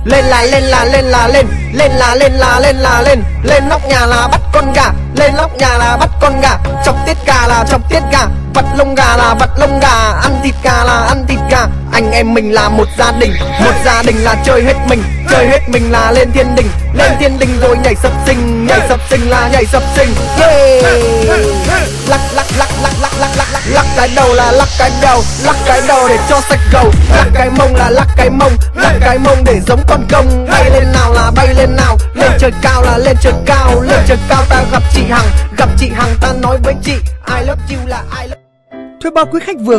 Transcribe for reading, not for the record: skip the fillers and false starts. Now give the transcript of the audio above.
Lên là lên là lên là lên, lên là lên là lên là lên. Lên nóc nhà là bắt con gà, lên nóc nhà là bắt con gà. Chọc tiết gà là chọc tiết gà, vặt lông gà là vặt lông gà, ăn thịt gà là ăn thịt gà. Anh em mình là một gia đình, một gia đình là chơi hết mình, chơi hết mình là lên thiên đình, lên thiên đình rồi nhảy sập sinh, nhảy sập sinh là nhảy sập sinh. Yeah. Lắc lắc lắc lắc lắc lắc lắc lắc lắc cái đầu là lắc cái đầu, lắc cái đầu để cho sạch gầu. Lắc cái mông là lắc cái mông, lắc cái mông để giống con công. Bay lên nào là bay lên nào, lên trời cao là lên trời cao, lên trời cao ta gặp chị Hằng, gặp chị Hằng ta nói với chị I love you là I love. Thưa bao quý khách vừa